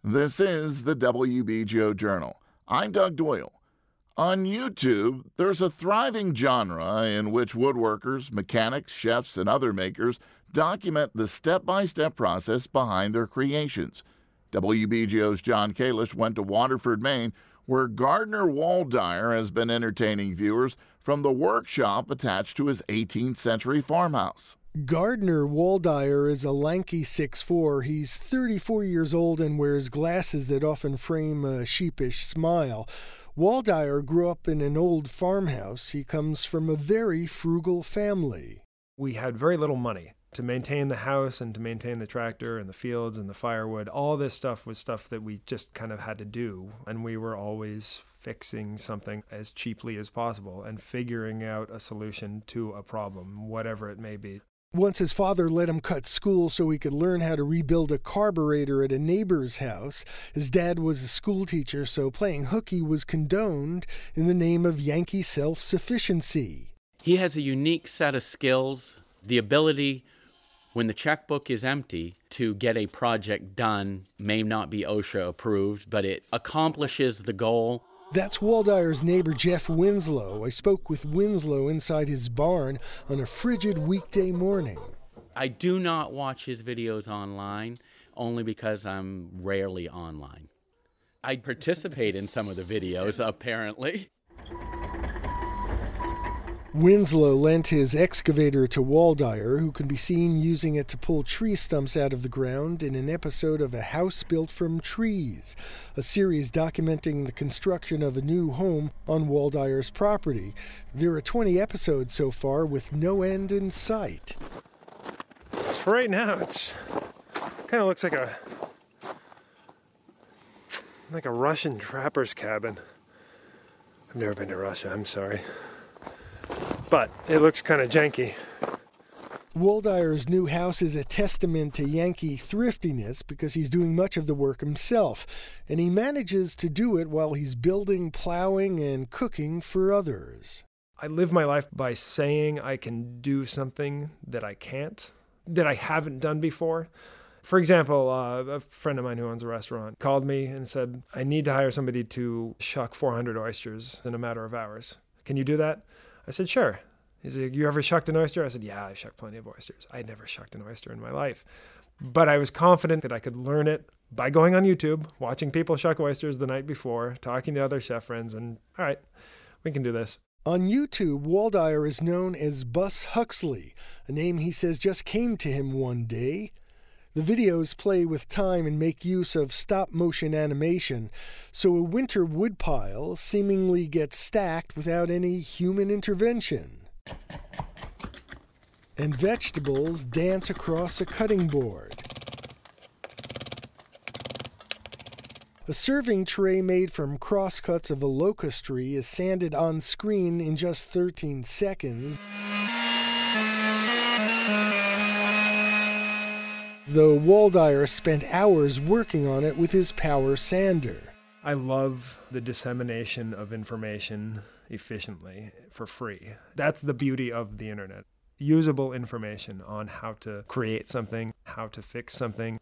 This is the WBGO Journal. I'm Doug Doyle. On YouTube, there's a thriving genre in which woodworkers, mechanics, chefs, and other makers document the step-by-step process behind their creations. WBGO's John Kalish went to Waterford, Maine, where Gardner Waldeyer has been entertaining viewers from the workshop attached to his 18th century farmhouse. Gardner Waldeyer is a lanky 6'4". He's 34 years old and wears glasses that often frame a sheepish smile. Waldeyer grew up in an old farmhouse. He comes from a very frugal family. We had very little money to maintain the house and to maintain the tractor and the fields and the firewood. All this stuff was stuff that we just kind of had to do. And we were always fixing something as cheaply as possible and figuring out a solution to a problem, whatever it may be. Once his father let him cut school so he could learn how to rebuild a carburetor at a neighbor's house. His dad was a school teacher, so playing hooky was condoned in the name of Yankee self-sufficiency. He has a unique set of skills, the ability, when the checkbook is empty, to get a project done. May not be OSHA approved, but it accomplishes the goal. That's Waldeyer's neighbor, Jeff Winslow. I spoke with Winslow inside his barn on a frigid weekday morning. I do not watch his videos online, only because I'm rarely online. I participate in some of the videos, apparently. Winslow lent his excavator to Waldeyer, who can be seen using it to pull tree stumps out of the ground in an episode of A House Built from Trees, a series documenting the construction of a new home on Waldeyer's property. There are 20 episodes so far, with no end in sight. For right now, it's kind of looks like a Russian trapper's cabin. I've never been to Russia, I'm sorry. But it looks kind of janky. Waldeyer's new house is a testament to Yankee thriftiness because he's doing much of the work himself, and he manages to do it while he's building, plowing, and cooking for others. I live my life by saying I can do something that I can't, that I haven't done before. For example, a friend of mine who owns a restaurant called me and said, I need to hire somebody to shuck 400 oysters in a matter of hours. Can you do that? I said, sure. He said, you ever shucked an oyster? I said, yeah, I've shucked plenty of oysters. I had never shucked an oyster in my life. But I was confident that I could learn it by going on YouTube, watching people shuck oysters the night before, talking to other chef friends, and all right, we can do this. On YouTube, Waldeyer is known as Bus Huxley, a name he says just came to him one day. The videos play with time and make use of stop-motion animation, so a winter woodpile seemingly gets stacked without any human intervention. And vegetables dance across a cutting board. A serving tray made from crosscuts of a locust tree is sanded on screen in just 13 seconds. Though Waldeyer spent hours working on it with his power sander. I love the dissemination of information efficiently for free. That's the beauty of the internet. Usable information on how to create something, how to fix something.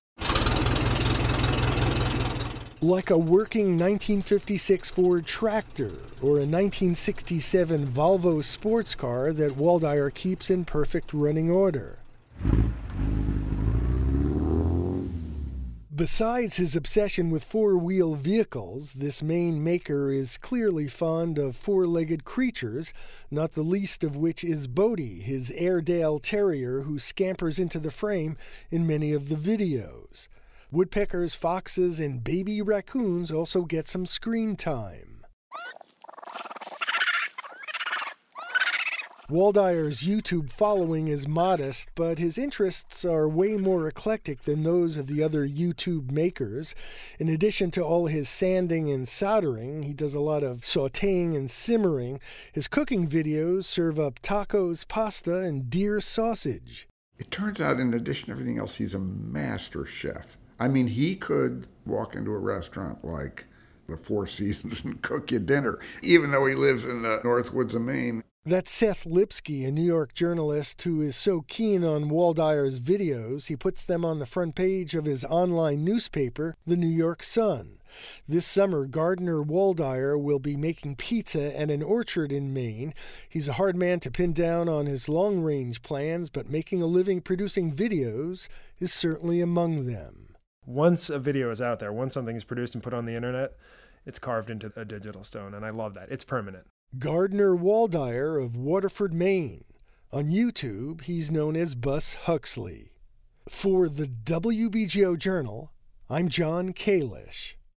Like a working 1956 Ford tractor or a 1967 Volvo sports car that Waldeyer keeps in perfect running order. Besides his obsession with four-wheel vehicles, this Maine maker is clearly fond of four-legged creatures, not the least of which is Bodie, his Airedale Terrier who scampers into the frame in many of the videos. Woodpeckers, foxes, and baby raccoons also get some screen time. Waldeyer's YouTube following is modest, but his interests are way more eclectic than those of the other YouTube makers. In addition to all his sanding and soldering, he does a lot of sautéing and simmering. His cooking videos serve up tacos, pasta, and deer sausage. It turns out, in addition to everything else, he's a master chef. I mean, he could walk into a restaurant like the Four Seasons and cook you dinner, even though he lives in the North Woods of Maine. That's Seth Lipsky, a New York journalist who is so keen on Waldeyer's videos, he puts them on the front page of his online newspaper, The New York Sun. This summer, Gardner Waldeyer will be making pizza at an orchard in Maine. He's a hard man to pin down on his long-range plans, but making a living producing videos is certainly among them. Once a video is out there, once something is produced and put on the internet, it's carved into a digital stone, and I love that. It's permanent. Gardner Waldeyer of Waterford, Maine. On YouTube, he's known as Bus Huxley. For the WBGO Journal, I'm John Kalish.